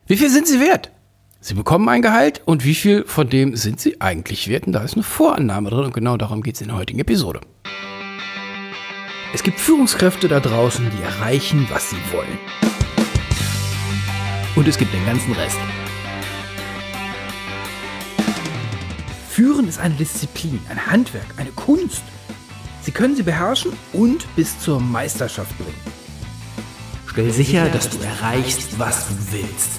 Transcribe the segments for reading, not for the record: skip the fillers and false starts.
Wie viel sind Sie wert? Sie bekommen ein Gehalt und wie viel von dem sind Sie eigentlich wert? Und da ist eine Vorannahme drin und genau darum geht es in der heutigen Episode. Es gibt Führungskräfte da draußen, die erreichen, was sie wollen. Und es gibt den ganzen Rest. Führen ist eine Disziplin, ein Handwerk, eine Kunst. Sie können sie beherrschen und bis zur Meisterschaft bringen. Stell sicher, dass du erreichst, was du willst.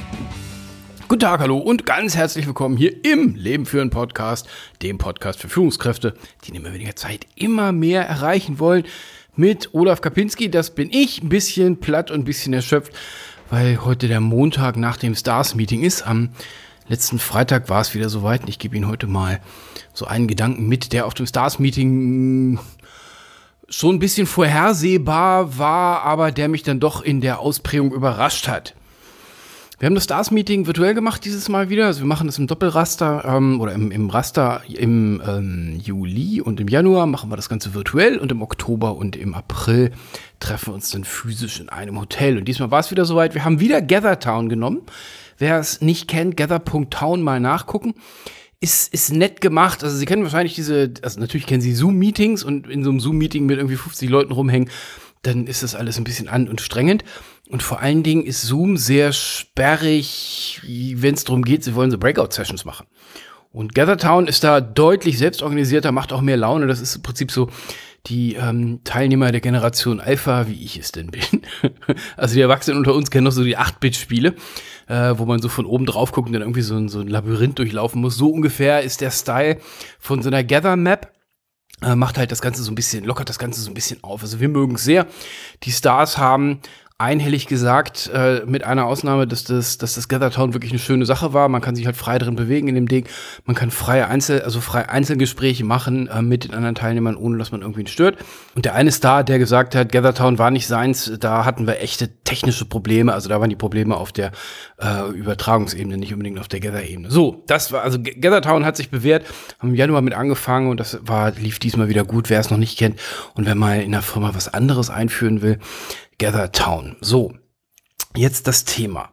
Guten Tag, hallo und ganz herzlich willkommen hier im Leben führen Podcast, dem Podcast für Führungskräfte, die in immer weniger Zeit immer mehr erreichen wollen. Mit Olaf Kapinski, das bin ich, ein bisschen platt und ein bisschen erschöpft, weil heute der Montag nach dem Stars-Meeting ist. Am letzten Freitag war es wieder soweit und ich gebe Ihnen heute mal so einen Gedanken mit, der auf dem Stars-Meeting schon ein bisschen vorhersehbar war, aber der mich dann doch in der Ausprägung überrascht hat. Wir haben das Stars-Meeting virtuell gemacht dieses Mal wieder. Also wir machen das im Doppelraster oder im Raster im Juli und im Januar machen wir das Ganze virtuell und im Oktober und im April treffen wir uns dann physisch in einem Hotel. Und diesmal war es wieder soweit. Wir haben wieder GatherTown genommen. Wer es nicht kennt, gather.town mal nachgucken. Ist nett gemacht. Also Sie kennen wahrscheinlich natürlich kennen Sie Zoom-Meetings und in so einem Zoom-Meeting mit irgendwie 50 Leuten rumhängen, dann ist das alles ein bisschen anstrengend. Und vor allen Dingen ist Zoom sehr sperrig, wenn es darum geht, Sie wollen so Breakout-Sessions machen. Und GatherTown ist da deutlich selbstorganisierter, macht auch mehr Laune. Das ist im Prinzip so die Teilnehmer der Generation Alpha, wie ich es denn bin. Also die Erwachsenen unter uns kennen noch so die 8-Bit-Spiele, wo man so von oben drauf guckt und dann irgendwie so ein Labyrinth durchlaufen muss. So ungefähr ist der Style von so einer Gather-Map. Macht halt das Ganze so ein bisschen, lockert das Ganze so ein bisschen auf. Also wir mögen es sehr. Die Stars haben einhellig gesagt, mit einer Ausnahme, dass das GatherTown wirklich eine schöne Sache war. Man kann sich halt frei drin bewegen in dem Ding. Man kann frei Einzelgespräche machen mit den anderen Teilnehmern, ohne dass man irgendwen stört. Und der eine Star, der gesagt hat, GatherTown war nicht seins, da hatten wir echte technische Probleme. Also da waren die Probleme auf der Übertragungsebene, nicht unbedingt auf der Gather-Ebene. So, das war, also GatherTown hat sich bewährt, haben im Januar mit angefangen und das lief diesmal wieder gut, wer es noch nicht kennt. Und wer mal in der Firma was anderes einführen will, GatherTown. So, jetzt das Thema.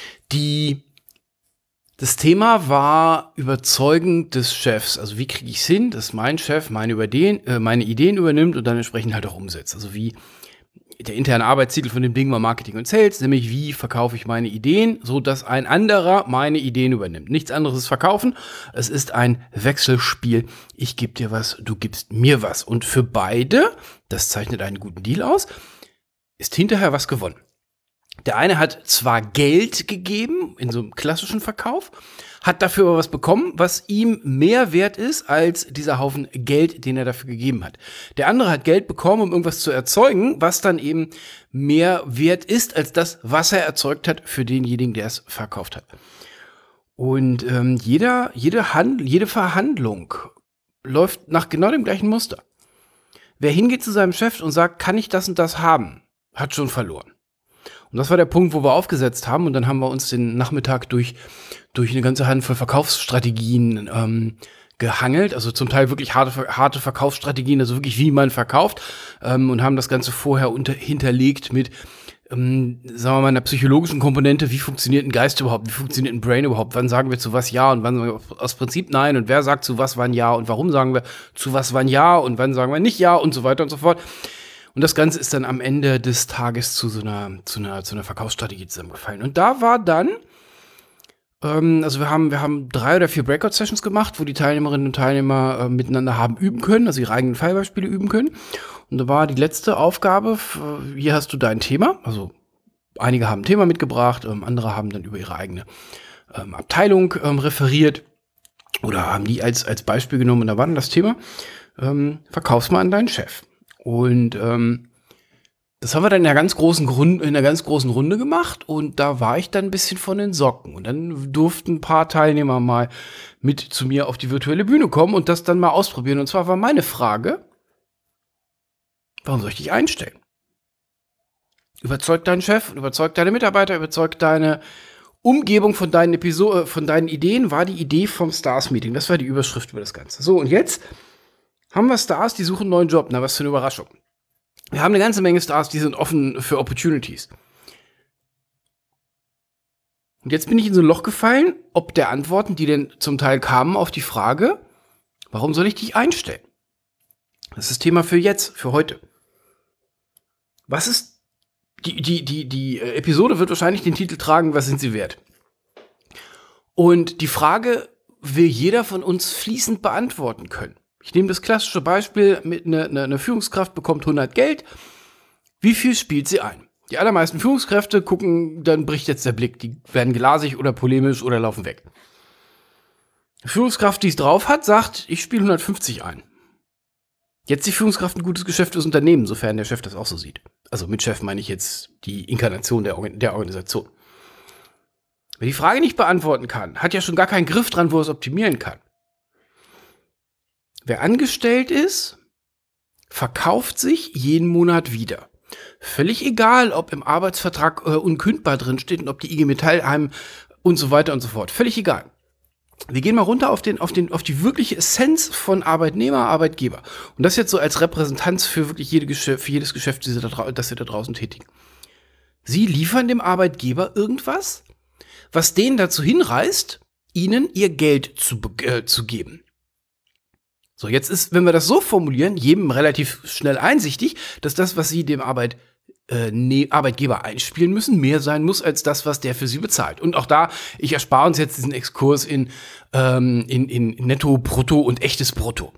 Das Thema war Überzeugen des Chefs. Also wie kriege ich es hin, dass mein Chef meine Ideen übernimmt und dann entsprechend halt auch umsetzt. Also wie der interne Arbeitstitel von dem Ding war Marketing und Sales, nämlich wie verkaufe ich meine Ideen, so dass ein anderer meine Ideen übernimmt. Nichts anderes ist verkaufen. Es ist ein Wechselspiel. Ich gebe dir was, du gibst mir was. Und für beide, das zeichnet einen guten Deal aus, ist hinterher was gewonnen. Der eine hat zwar Geld gegeben in so einem klassischen Verkauf, hat dafür aber was bekommen, was ihm mehr wert ist als dieser Haufen Geld, den er dafür gegeben hat. Der andere hat Geld bekommen, um irgendwas zu erzeugen, was dann eben mehr wert ist als das, was er erzeugt hat für denjenigen, der es verkauft hat. Und jede Verhandlung läuft nach genau dem gleichen Muster. Wer hingeht zu seinem Chef und sagt, kann ich das und das haben, hat schon verloren. Und das war der Punkt, wo wir aufgesetzt haben. Und dann haben wir uns den Nachmittag durch eine ganze Handvoll Verkaufsstrategien gehangelt. Also zum Teil wirklich harte Verkaufsstrategien, also wirklich wie man verkauft. Und haben das Ganze vorher hinterlegt mit, sagen wir mal, einer psychologischen Komponente. Wie funktioniert ein Geist überhaupt? Wie funktioniert ein Brain überhaupt? Wann sagen wir zu was ja und wann sagen wir aus Prinzip nein? Und wer sagt zu was wann ja? Und warum sagen wir zu was wann ja? Und wann sagen wir nicht ja? Und so weiter und so fort. Und das Ganze ist dann am Ende des Tages zu einer Verkaufsstrategie zusammengefallen. Und da war dann, also wir haben 3 oder 4 Breakout-Sessions gemacht, wo die Teilnehmerinnen und Teilnehmer miteinander haben üben können, also ihre eigenen Fallbeispiele üben können. Und da war die letzte Aufgabe, hier hast du dein Thema. Also einige haben ein Thema mitgebracht, andere haben dann über ihre eigene Abteilung referiert oder haben die als Beispiel genommen. Und da war dann das Thema, verkauf's mal an deinen Chef. Und das haben wir dann in einer ganz großen Runde gemacht und da war ich dann ein bisschen von den Socken. Und dann durften ein paar Teilnehmer mal mit zu mir auf die virtuelle Bühne kommen und das dann mal ausprobieren. Und zwar war meine Frage, warum soll ich dich einstellen? Überzeugt deinen Chef, überzeugt deine Mitarbeiter, überzeugt deine Umgebung von deinen Ideen, war die Idee vom Stars-Meeting. Das war die Überschrift über das Ganze. So, und jetzt haben wir Stars, die suchen einen neuen Job. Na, was für eine Überraschung. Wir haben eine ganze Menge Stars, die sind offen für Opportunities. Und jetzt bin ich in so ein Loch gefallen, ob der Antworten, die denn zum Teil kamen auf die Frage, warum soll ich dich einstellen? Das ist das Thema für jetzt, für heute. Was ist, die Episode wird wahrscheinlich den Titel tragen, was sind sie wert? Und die Frage will jeder von uns fließend beantworten können. Ich nehme das klassische Beispiel, mit eine Führungskraft bekommt 100 Geld. Wie viel spielt sie ein? Die allermeisten Führungskräfte gucken, dann bricht jetzt der Blick. Die werden glasig oder polemisch oder laufen weg. Die Führungskraft, die es drauf hat, sagt, ich spiele 150 ein. Jetzt die Führungskraft ein gutes Geschäft fürs Unternehmen, sofern der Chef das auch so sieht. Also mit Chef meine ich jetzt die Inkarnation der Organisation. Wer die Frage nicht beantworten kann, hat ja schon gar keinen Griff dran, wo er es optimieren kann. Wer angestellt ist, verkauft sich jeden Monat wieder. Völlig egal, ob im Arbeitsvertrag unkündbar drin steht und ob die IG Metall einem und so weiter und so fort. Völlig egal. Wir gehen mal runter auf die wirkliche Essenz von Arbeitnehmer, Arbeitgeber. Und das jetzt so als Repräsentanz für wirklich jedes Geschäft, das Sie da draußen tätigen. Sie liefern dem Arbeitgeber irgendwas, was den dazu hinreißt, ihnen ihr Geld zu geben. So, jetzt ist, wenn wir das so formulieren, jedem relativ schnell einsichtig, dass das, was Sie dem Arbeitgeber einspielen müssen, mehr sein muss als das, was der für Sie bezahlt. Und auch da, ich erspare uns jetzt diesen Exkurs in Netto, Brutto und echtes Brutto.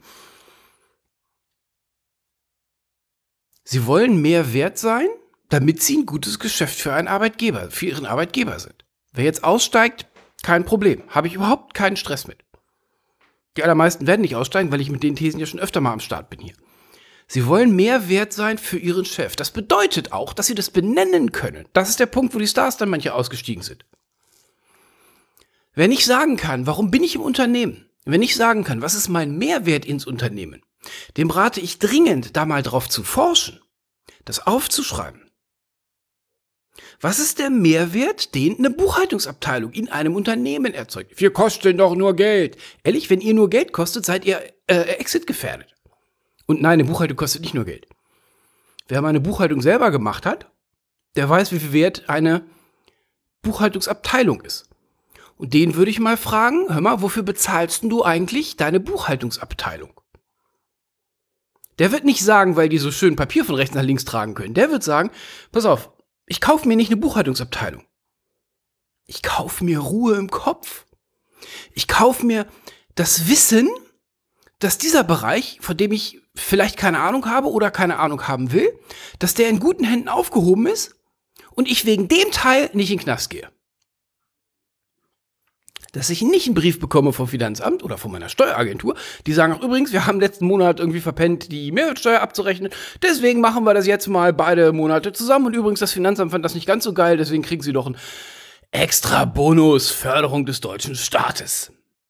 Sie wollen mehr wert sein, damit Sie ein gutes Geschäft für Ihren Arbeitgeber sind. Wer jetzt aussteigt, kein Problem. Habe ich überhaupt keinen Stress mit. Die allermeisten werden nicht aussteigen, weil ich mit den Thesen ja schon öfter mal am Start bin hier. Sie wollen mehr wert sein für ihren Chef. Das bedeutet auch, dass sie das benennen können. Das ist der Punkt, wo die Stars dann manche ausgestiegen sind. Wer nicht sagen kann, warum bin ich im Unternehmen? Wer nicht sagen kann, was ist mein Mehrwert ins Unternehmen? Dem rate ich dringend, da mal drauf zu forschen, das aufzuschreiben. Was ist der Mehrwert, den eine Buchhaltungsabteilung in einem Unternehmen erzeugt? Wir kosten doch nur Geld. Ehrlich, wenn ihr nur Geld kostet, seid ihr Exit gefährdet. Und nein, eine Buchhaltung kostet nicht nur Geld. Wer mal eine Buchhaltung selber gemacht hat, der weiß, wie viel wert eine Buchhaltungsabteilung ist. Und den würde ich mal fragen, hör mal, wofür bezahlst du eigentlich deine Buchhaltungsabteilung? Der wird nicht sagen, weil die so schön Papier von rechts nach links tragen können. Der wird sagen, pass auf, ich kaufe mir nicht eine Buchhaltungsabteilung. Ich kaufe mir Ruhe im Kopf. Ich kaufe mir das Wissen, dass dieser Bereich, von dem ich vielleicht keine Ahnung habe oder keine Ahnung haben will, dass der in guten Händen aufgehoben ist und ich wegen dem Teil nicht in den Knast gehe. Dass ich nicht einen Brief bekomme vom Finanzamt oder von meiner Steueragentur, die sagen, ach übrigens, wir haben letzten Monat irgendwie verpennt, die Mehrwertsteuer abzurechnen, deswegen machen wir das jetzt mal beide Monate zusammen und übrigens, das Finanzamt fand das nicht ganz so geil, deswegen kriegen sie doch einen extra Bonus, Förderung des deutschen Staates.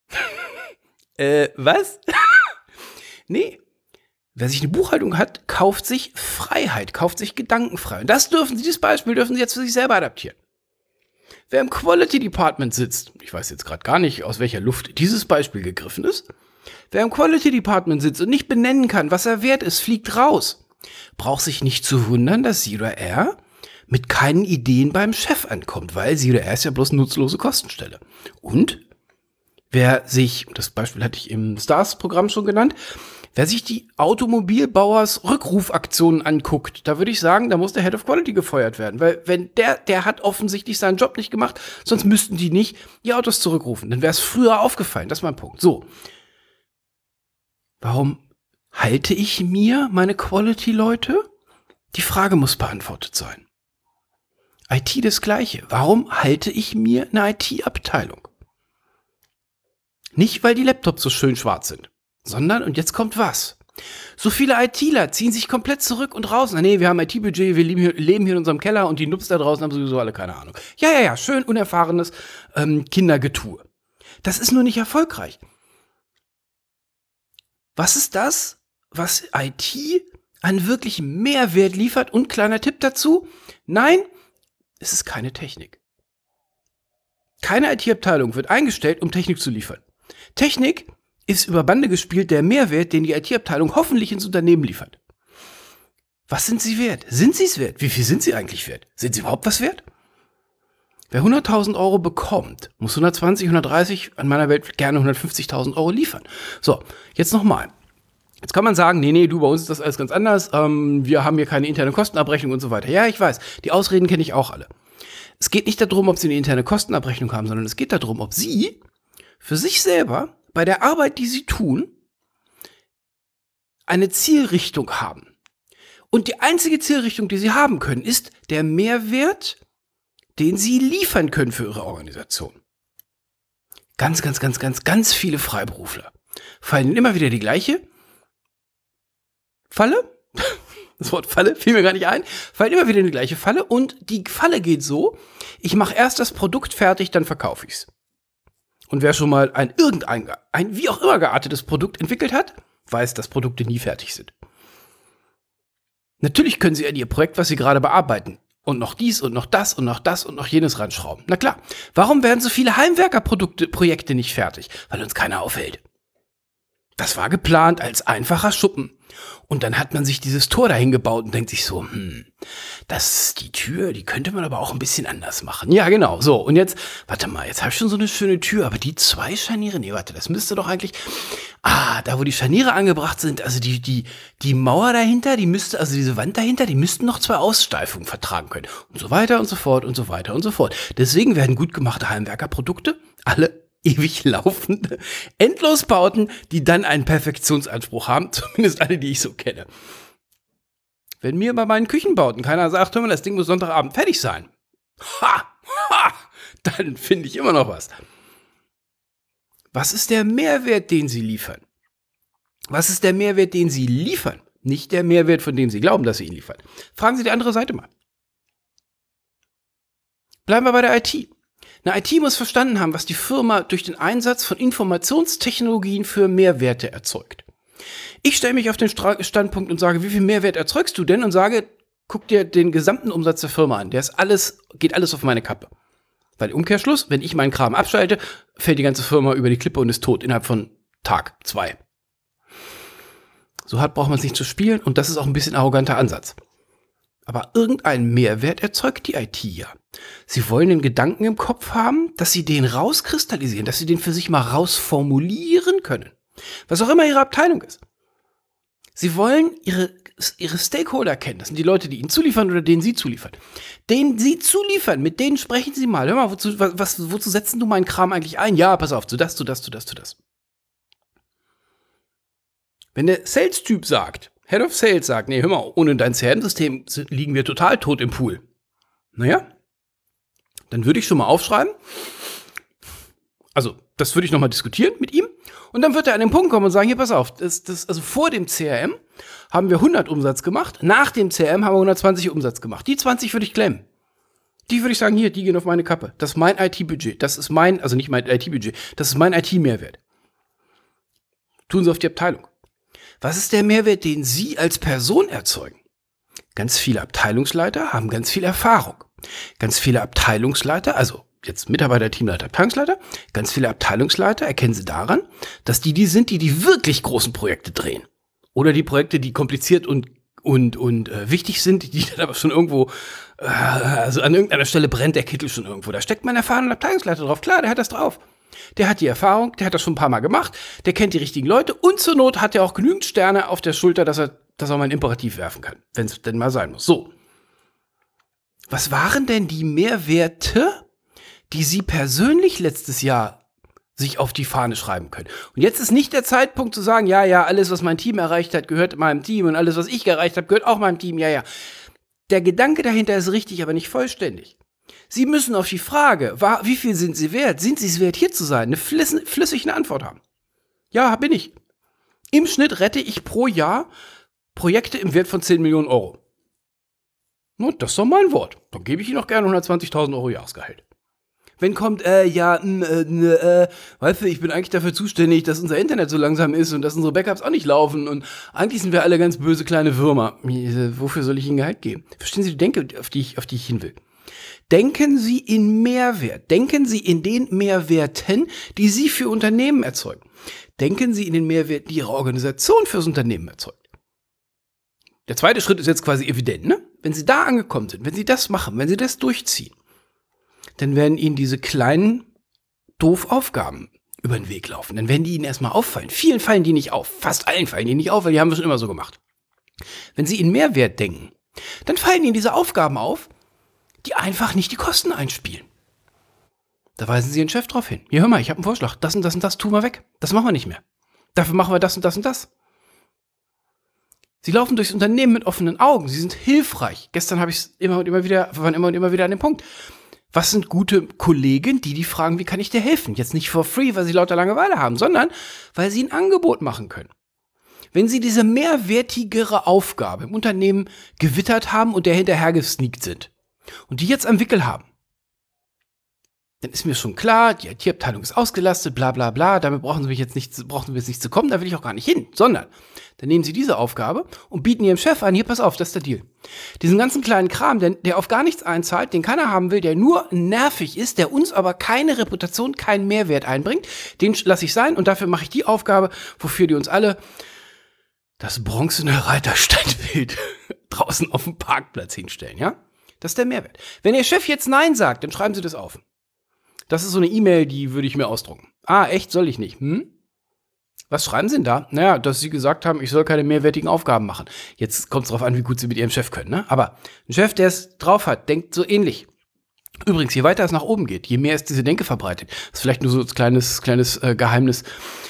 Was? Nee. Wer sich eine Buchhaltung hat, kauft sich Freiheit, kauft sich Gedankenfreiheit. Und dieses Beispiel dürfen Sie jetzt für sich selber adaptieren. Wer im Quality Department sitzt, ich weiß jetzt gerade gar nicht, aus welcher Luft dieses Beispiel gegriffen ist, wer im Quality Department sitzt und nicht benennen kann, was er wert ist, fliegt raus. Braucht sich nicht zu wundern, dass sie oder er mit keinen Ideen beim Chef ankommt, weil sie oder er ist ja bloß nutzlose Kostenstelle. Und wer sich, das Beispiel hatte ich im Stars-Programm schon genannt, wer sich die Automobilbauers Rückrufaktionen anguckt, da würde ich sagen, da muss der Head of Quality gefeuert werden. Weil wenn der hat offensichtlich seinen Job nicht gemacht, sonst müssten die nicht die Autos zurückrufen. Dann wäre es früher aufgefallen. Das ist mein Punkt. So. Warum halte ich mir meine Quality-Leute? Die Frage muss beantwortet sein. IT das Gleiche. Warum halte ich mir eine IT-Abteilung? Nicht, weil die Laptops so schön schwarz sind. Sondern, und jetzt kommt was. So viele ITler ziehen sich komplett zurück und raus. Nee, wir haben IT-Budget, wir leben hier in unserem Keller und die Nupps da draußen haben sowieso alle keine Ahnung. Ja, schön unerfahrenes Kindergetue. Das ist nur nicht erfolgreich. Was ist das, was IT an wirklichem Mehrwert liefert? Und kleiner Tipp dazu, nein, es ist keine Technik. Keine IT-Abteilung wird eingestellt, um Technik zu liefern. Technik ist über Bande gespielt der Mehrwert, den die IT-Abteilung hoffentlich ins Unternehmen liefert. Was sind sie wert? Sind sie es wert? Wie viel sind sie eigentlich wert? Sind sie überhaupt was wert? Wer 100.000 Euro bekommt, muss 120, 130, an meiner Welt gerne 150.000 Euro liefern. So, jetzt nochmal. Jetzt kann man sagen, nee, du, bei uns ist das alles ganz anders. Wir haben hier keine interne Kostenabrechnung und so weiter. Ja, ich weiß, die Ausreden kenne ich auch alle. Es geht nicht darum, ob Sie eine interne Kostenabrechnung haben, sondern es geht darum, ob Sie für sich selber bei der Arbeit, die Sie tun, eine Zielrichtung haben. Und die einzige Zielrichtung, die Sie haben können, ist der Mehrwert, den Sie liefern können für Ihre Organisation. Ganz viele Freiberufler fallen immer wieder die gleiche Falle. Das Wort Falle fiel mir gar nicht ein. Fallen immer wieder in die gleiche Falle. Und die Falle geht so, ich mache erst das Produkt fertig, dann verkaufe ich es. Und wer schon mal ein wie auch immer geartetes Produkt entwickelt hat, weiß, dass Produkte nie fertig sind. Natürlich können Sie an Ihr Projekt, was Sie gerade bearbeiten, und noch dies und noch das und noch das und noch jenes ranschrauben. Na klar, warum werden so viele Heimwerkerprojekte nicht fertig? Weil uns keiner aufhält. Das war geplant als einfacher Schuppen. Und dann hat man sich dieses Tor dahin gebaut und denkt sich so, die Tür, die könnte man aber auch ein bisschen anders machen. Ja, genau. So, und jetzt, warte mal, jetzt habe ich schon so eine schöne Tür, aber die 2 Scharniere, nee, warte, das müsste doch eigentlich, da wo die Scharniere angebracht sind, also die Mauer dahinter, also diese Wand dahinter, die müssten noch 2 Aussteifungen vertragen können. Und so weiter und so fort und so weiter und so fort. Deswegen werden gut gemachte Heimwerkerprodukte alle ewig laufende Endlosbauten, die dann einen Perfektionsanspruch haben, zumindest alle, die ich so kenne. Wenn mir bei meinen Küchenbauten keiner sagt, hör mal, das Ding muss Sonntagabend fertig sein, dann finde ich immer noch was. Was ist der Mehrwert, den Sie liefern? Was ist der Mehrwert, den Sie liefern? Nicht der Mehrwert, von dem Sie glauben, dass Sie ihn liefern. Fragen Sie die andere Seite mal. Bleiben wir bei der IT. Eine IT muss verstanden haben, was die Firma durch den Einsatz von Informationstechnologien für Mehrwerte erzeugt. Ich stelle mich auf den Standpunkt und sage, wie viel Mehrwert erzeugst du denn? Und sage, guck dir den gesamten Umsatz der Firma an. Geht alles auf meine Kappe. Weil im Umkehrschluss, wenn ich meinen Kram abschalte, fällt die ganze Firma über die Klippe und ist tot innerhalb von Tag, 2. So hart braucht man es nicht zu spielen und das ist auch ein bisschen ein arroganter Ansatz. Aber irgendeinen Mehrwert erzeugt die IT ja. Sie wollen den Gedanken im Kopf haben, dass sie den rauskristallisieren, dass sie den für sich mal rausformulieren können. Was auch immer ihre Abteilung ist. Sie wollen ihre Stakeholder kennen. Das sind die Leute, die ihnen zuliefern oder denen sie zuliefern. Denen sie zuliefern, mit denen sprechen sie mal. Hör mal, wozu setzen du meinen Kram eigentlich ein? Ja, pass auf, zu das. Wenn der Sales-Typ sagt, Head of Sales sagt, nee, hör mal, ohne dein CRM-System liegen wir total tot im Pool. Naja, dann würde ich schon mal aufschreiben. Also, das würde ich nochmal diskutieren mit ihm. Und dann wird er an den Punkt kommen und sagen, hier, pass auf, also vor dem CRM haben wir 100 Umsatz gemacht, nach dem CRM haben wir 120 Umsatz gemacht. Die 20 würde ich klemmen. Die würde ich sagen, hier, die gehen auf meine Kappe. Das ist mein IT-Budget. Das ist also nicht mein IT-Budget, das ist mein IT-Mehrwert. Tun Sie auf die Abteilung. Was ist der Mehrwert, den Sie als Person erzeugen? Ganz viele Abteilungsleiter haben ganz viel Erfahrung. Ganz viele Abteilungsleiter, also jetzt Mitarbeiter, Teamleiter, Abteilungsleiter, ganz viele Abteilungsleiter erkennen Sie daran, dass die sind, die wirklich großen Projekte drehen. Oder die Projekte, die kompliziert und wichtig sind, die dann aber schon irgendwo, also an irgendeiner Stelle brennt der Kittel schon irgendwo. Da steckt mein erfahrener Abteilungsleiter drauf. Klar, der hat das drauf. Der hat die Erfahrung, der hat das schon ein paar Mal gemacht, der kennt die richtigen Leute und zur Not hat er auch genügend Sterne auf der Schulter, dass er mal ein Imperativ werfen kann, wenn es denn mal sein muss. So. Was waren denn die Mehrwerte, die Sie persönlich letztes Jahr sich auf die Fahne schreiben können? Und jetzt ist nicht der Zeitpunkt zu sagen, ja, alles, was mein Team erreicht hat, gehört meinem Team und alles, was ich erreicht habe, gehört auch meinem Team, ja. Der Gedanke dahinter ist richtig, aber nicht vollständig. Sie müssen auf die Frage, wie viel sind Sie wert? Sind Sie es wert, hier zu sein? Eine flüssige Antwort haben. Ja, bin ich. Im Schnitt rette ich pro Jahr Projekte im Wert von 10 Millionen Euro. Nun, das ist doch mein Wort. Dann gebe ich Ihnen auch gerne 120.000 Euro Jahresgehalt. Wenn kommt, weißt du, ich bin eigentlich dafür zuständig, dass unser Internet so langsam ist und dass unsere Backups auch nicht laufen und eigentlich sind wir alle ganz böse kleine Würmer. Wofür soll ich Ihnen Gehalt geben? Verstehen Sie die Denke, auf die ich hin will? Denken Sie in Mehrwert. Denken Sie in den Mehrwerten, die Sie für Unternehmen erzeugen. Denken Sie in den Mehrwerten, die Ihre Organisation fürs Unternehmen erzeugt. Der zweite Schritt ist jetzt quasi evident, ne? Wenn Sie da angekommen sind, wenn Sie das machen, wenn Sie das durchziehen, dann werden Ihnen diese kleinen Doof-Aufgaben über den Weg laufen. Dann werden die Ihnen erstmal auffallen. Vielen fallen die nicht auf. Fast allen fallen die nicht auf, weil die haben wir schon immer so gemacht. Wenn Sie in Mehrwert denken, dann fallen Ihnen diese Aufgaben auf, die einfach nicht die Kosten einspielen. Da weisen Sie Ihren Chef drauf hin. Hier, hör mal, ich habe einen Vorschlag. Das und das und das tun wir weg. Das machen wir nicht mehr. Dafür machen wir das und das und das. Sie laufen durchs Unternehmen mit offenen Augen. Sie sind hilfreich. Gestern habe ich es immer und immer wieder an dem Punkt. Was sind gute Kollegen, die fragen, wie kann ich dir helfen? Jetzt nicht for free, weil sie lauter Langeweile haben, sondern weil sie ein Angebot machen können. Wenn Sie diese mehrwertigere Aufgabe im Unternehmen gewittert haben und der hinterher gesneakt sind und die jetzt am Wickel haben, dann ist mir schon klar, die IT-Abteilung ist ausgelastet, bla bla bla, damit brauchen Sie jetzt nicht zu kommen, da will ich auch gar nicht hin, sondern dann nehmen Sie diese Aufgabe und bieten Ihrem Chef an, hier, pass auf, das ist der Deal. Diesen ganzen kleinen Kram, der auf gar nichts einzahlt, den keiner haben will, der nur nervig ist, der uns aber keine Reputation, keinen Mehrwert einbringt, den lasse ich sein und dafür mache ich die Aufgabe, wofür die uns alle das bronzene Reitersteinbild draußen auf dem Parkplatz hinstellen, ja? Das ist der Mehrwert. Wenn Ihr Chef jetzt Nein sagt, dann schreiben Sie das auf. Das ist so eine E-Mail, die würde ich mir ausdrucken. Ah, echt, soll ich nicht? Was schreiben Sie denn da? Naja, dass Sie gesagt haben, ich soll keine mehrwertigen Aufgaben machen. Jetzt kommt es darauf an, wie gut Sie mit Ihrem Chef können, ne? Aber ein Chef, der es drauf hat, denkt so ähnlich. Übrigens, je weiter es nach oben geht, je mehr ist diese Denke verbreitet. Das ist vielleicht nur so ein kleines Geheimnis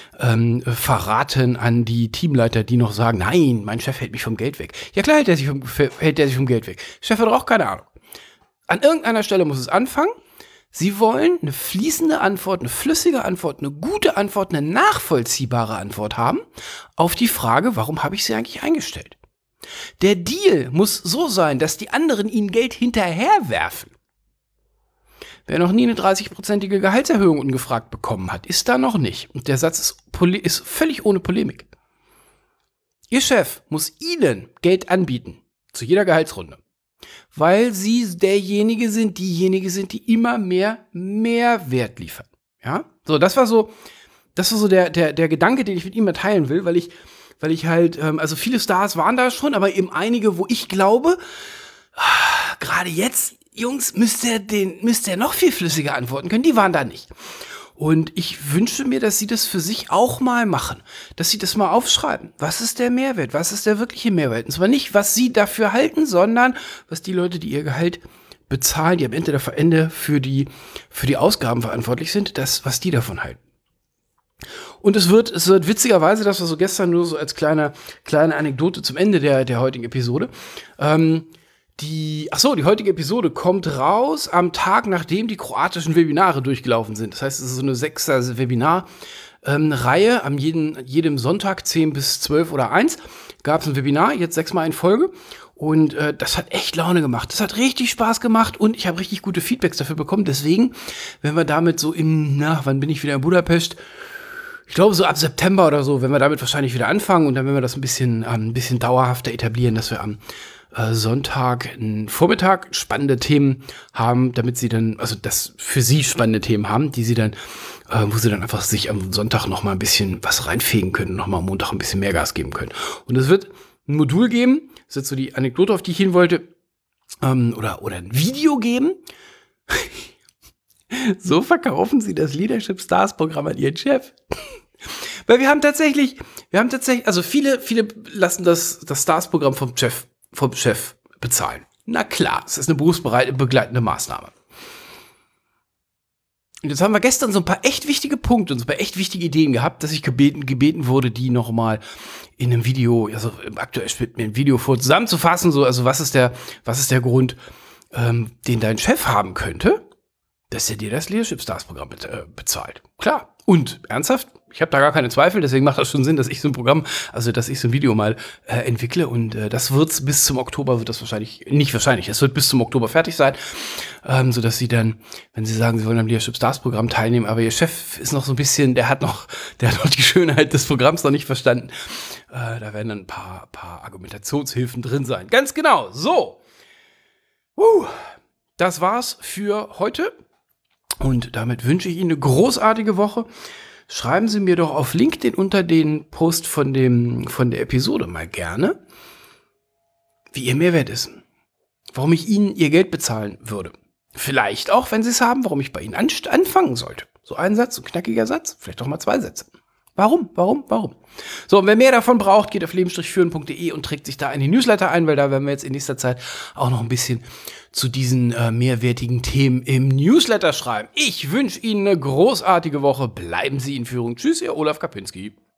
verraten an die Teamleiter, die noch sagen, nein, mein Chef hält mich vom Geld weg. Ja klar hält er sich vom Geld weg. Chef hat doch auch keine Ahnung. An irgendeiner Stelle muss es anfangen. Sie wollen eine fließende Antwort, eine flüssige Antwort, eine gute Antwort, eine nachvollziehbare Antwort haben auf die Frage, warum habe ich sie eigentlich eingestellt? Der Deal muss so sein, dass die anderen ihnen Geld hinterherwerfen. Wer noch nie eine 30-prozentige Gehaltserhöhung ungefragt bekommen hat, ist da noch nicht. Und der Satz ist völlig ohne Polemik. Ihr Chef muss Ihnen Geld anbieten, zu jeder Gehaltsrunde. Weil Sie diejenige sind, die immer mehr Mehrwert liefern. Ja? So, das war so der Gedanke, den ich mit ihm mal teilen will, weil ich halt, also viele Stars waren da schon, aber eben einige, wo ich glaube, gerade jetzt, Jungs, müsst ihr noch viel flüssiger antworten können, die waren da nicht. Und ich wünsche mir, dass Sie das für sich auch mal machen, dass Sie das mal aufschreiben. Was ist der Mehrwert? Was ist der wirkliche Mehrwert? Und zwar nicht, was Sie dafür halten, sondern was die Leute, die ihr Gehalt bezahlen, die am Ende für die Ausgaben verantwortlich sind, was die davon halten. Und es wird witzigerweise, das war so gestern nur so als kleine Anekdote zum Ende der heutigen Episode, die heutige Episode kommt raus am Tag, nachdem die kroatischen Webinare durchgelaufen sind. Das heißt, es ist so eine 6er Webinar-Reihe. Am jedem Sonntag 10 bis 12 oder 1 gab es ein Webinar, jetzt 6-mal in Folge. Und das hat echt Laune gemacht. Das hat richtig Spaß gemacht und ich habe richtig gute Feedbacks dafür bekommen. Deswegen, wenn wir damit so wann bin ich wieder in Budapest? Ich glaube, so ab September oder so, wenn wir damit wahrscheinlich wieder anfangen und dann werden wir das ein bisschen dauerhafter etablieren, dass wir am Sonntag, Vormittag spannende Themen haben, damit Sie dann, also das für Sie spannende Themen haben, die Sie dann, wo Sie dann einfach sich am Sonntag noch mal ein bisschen was reinfegen können, noch mal am Montag ein bisschen mehr Gas geben können. Und es wird ein Modul geben, das ist jetzt so die Anekdote, auf die ich hin wollte, oder ein Video geben. So verkaufen Sie das Leadership Stars Programm an Ihren Chef. Weil wir haben tatsächlich, also viele lassen das Stars Programm vom Chef bezahlen. Na klar, es ist eine berufsbegleitende Maßnahme. Und jetzt haben wir gestern so ein paar echt wichtige Punkte und so ein paar echt wichtige Ideen gehabt, dass ich gebeten wurde, die nochmal in einem Video, also im aktuellen Schnitt mir ein Video zusammenzufassen, so, also was ist der Grund, den dein Chef haben könnte, dass er dir das Leadership Stars Programm bezahlt. Klar. Und ernsthaft, ich habe da gar keine Zweifel, deswegen macht das schon Sinn, dass ich so ein Programm, also dass ich so ein Video mal entwickle und das wird bis zum Oktober, es wird bis zum Oktober fertig sein, sodass Sie dann, wenn Sie sagen, Sie wollen am Leadership Stars Programm teilnehmen, aber Ihr Chef ist noch so ein bisschen, der hat noch die Schönheit des Programms noch nicht verstanden, da werden dann ein paar Argumentationshilfen drin sein. Ganz genau, so. Das war's für heute. Und damit wünsche ich Ihnen eine großartige Woche. Schreiben Sie mir doch auf LinkedIn unter den Post von der Episode mal gerne, wie Ihr Mehrwert ist. Warum ich Ihnen Ihr Geld bezahlen würde. Vielleicht auch, wenn Sie es haben, warum ich bei Ihnen anfangen sollte. So ein Satz, so ein knackiger Satz, vielleicht auch mal 2 Sätze. Warum? So, und wer mehr davon braucht, geht auf leben-führen.de und trägt sich da in die Newsletter ein, weil da werden wir jetzt in nächster Zeit auch noch ein bisschen zu diesen mehrwertigen Themen im Newsletter schreiben. Ich wünsche Ihnen eine großartige Woche. Bleiben Sie in Führung. Tschüss, Ihr Olaf Kapinski.